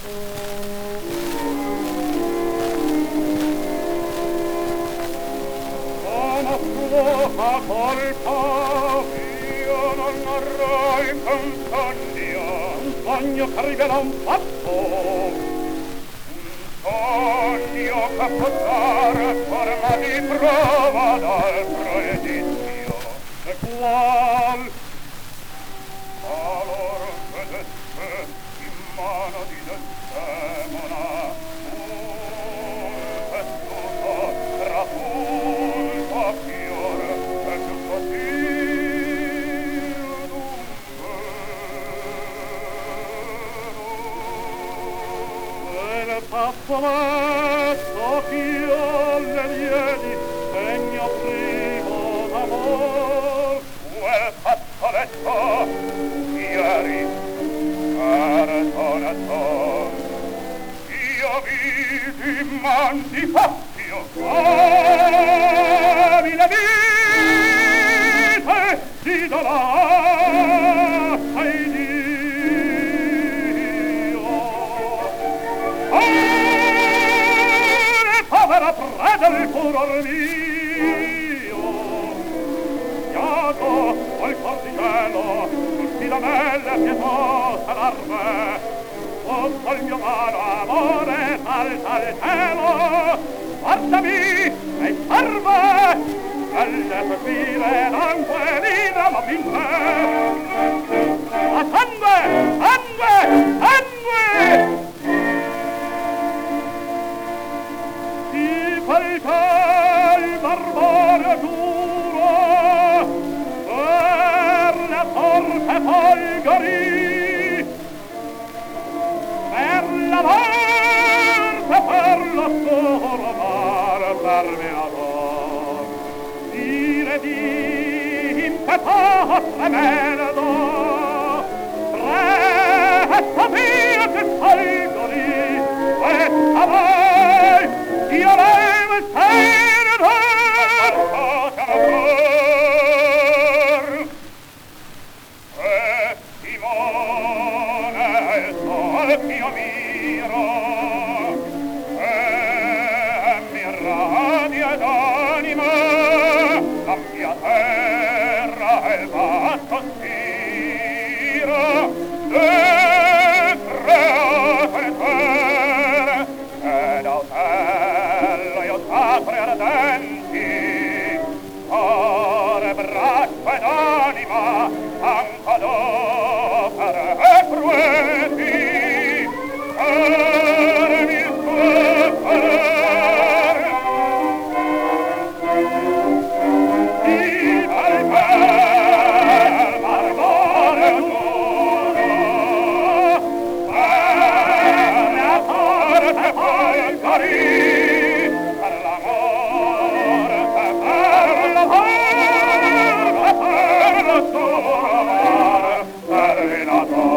Sono colpa, io non narrò in canzogno, un sogno che rivela un fatto, un sogno che può dare forma di prova dal proedizio, e qual valor vedesse in mano di Desdemona un vestuto trapunto a fiore e più così dunque e le fazzoletto ch'io le diedi segno primo d'amor quel fazzoletto ieri cartonator io vidi manti fattio mi la vite di dolore Dio povera preda del furor mio iato al corticello tutti la bella pietosa larve sotto il mio mano amore salta al cielo guardami e serve alle sospire d'anque vita ma fin te a sangue sangue sangue di quel che il barbone duro per le porte folgari per la morte per lo solo mare terminator dire di impetuoso tremendo presto via che salgo lì questa voi io levo il tenedor Simone il sol ch'io miro e mi radia d'anima la mia terra e il vasto spiro le create terre ed autello io sacre ardenti cuore, braccio ed anima anche d'opere e cruenti farmi il tuo parere di palper barbore duro per la forte folgari per l'amore per la forte per lo solo amore terminato